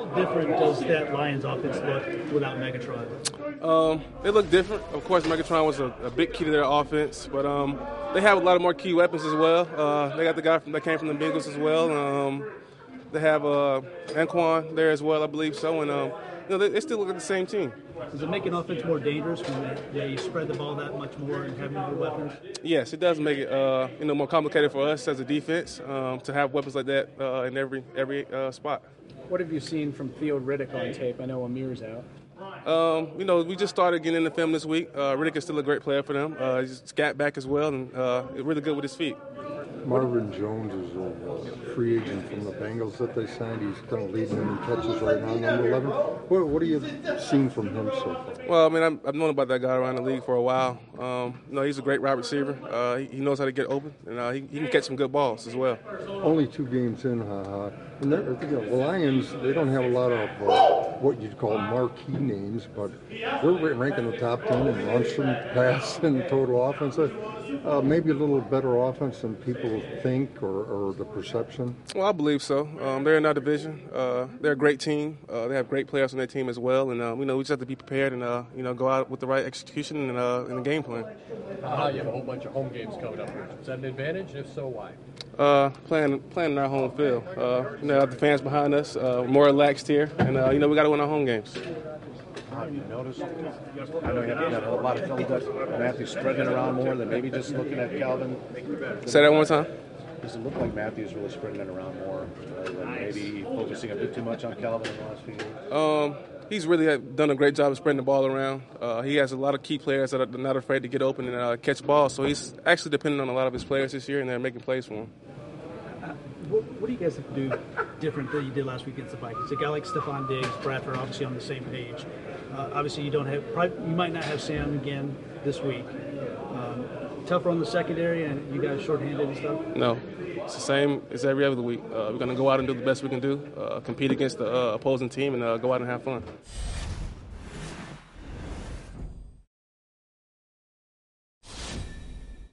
How different does that Lions offense look without Megatron? They look different. Of course, Megatron was a big key to their offense, but they have a lot of more key weapons as well. They got the guy that came from the Bengals as well. They have Anquan there as well, I believe so, and they still look like the same team. Does it make an offense more dangerous when you spread the ball that much more and have more weapons? Yes, it does make it more complicated for us as a defense to have weapons like that in every spot. What have you seen from Theo Riddick on tape? I know Amir's out. We just started getting in the film this week. Riddick is still a great player for them. He's scat back as well, and really good with his feet. Marvin Jones is a free agent from the Bengals that they signed. He's kind of leading them in catches right now, number 11. What have you seen from him so far? Well, I mean, I've known about that guy around the league for a while. He's a great wide receiver. He knows how to get open, and he can catch some good balls as well. Only 2 games in, and the Lions, they don't have a lot of what you'd call marquee names, but they're ranking the top 10 in runs from pass and total offense. Maybe a little better offense than people think or the perception. Well, I believe so. They're in our division. They're a great team. They have great players on their team as well, and we just have to be prepared and go out with the right execution and the game plan. You have a whole bunch of home games coming up. Is that an advantage? If so, why? Playing in our home field. The fans behind us, more relaxed here, and we got to win our home games. Have you noticed? I know you have a lot of film that Matthew's spreading it around more than maybe just looking at Calvin. Say that one time. Does it look like Matthew's really spreading it around more than maybe focusing a bit too much on Calvin in the last few years? He's really done a great job of spreading the ball around. He has a lot of key players that are not afraid to get open and catch balls. So he's actually depending on a lot of his players this year, and they're making plays for him. What do you guys have to do different than you did last week against the Vikings? A guy like Stephon Diggs, Bradford, obviously on the same page. Obviously, you might not have Sam again this week. Tougher on the secondary, and you guys shorthanded and stuff? No, it's the same as every other week. We're going to go out and do the best we can do, compete against the opposing team, and go out and have fun.